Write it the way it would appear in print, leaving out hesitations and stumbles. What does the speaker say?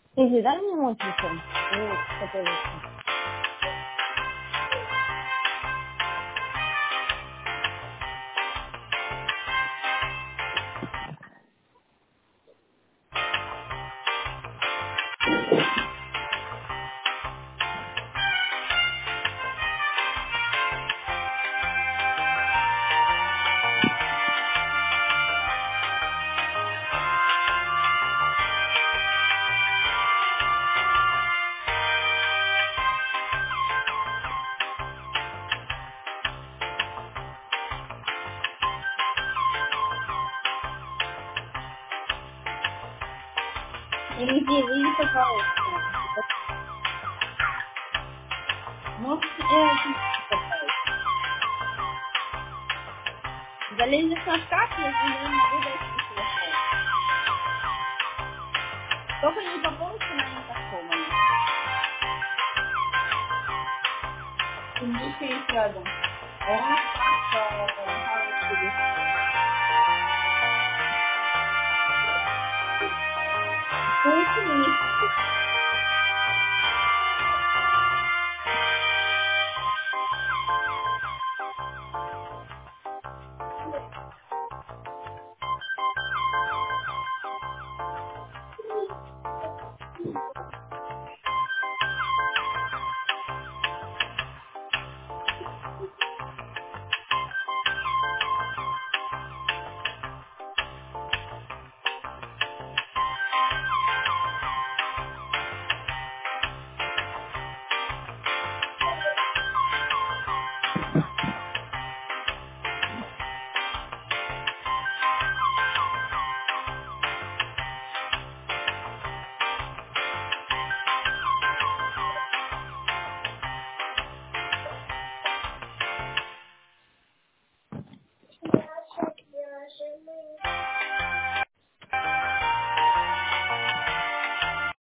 Иди, дай мне мой телефон. Вот, который... Иди, выйди, пожалуйста. Можешь добавить. Залезешь на шкаф, я не могу дать телефон. Только не по полочке на интеркомами. И Миша есть рядом. А он на шкаф сидит. Слушай, Миша.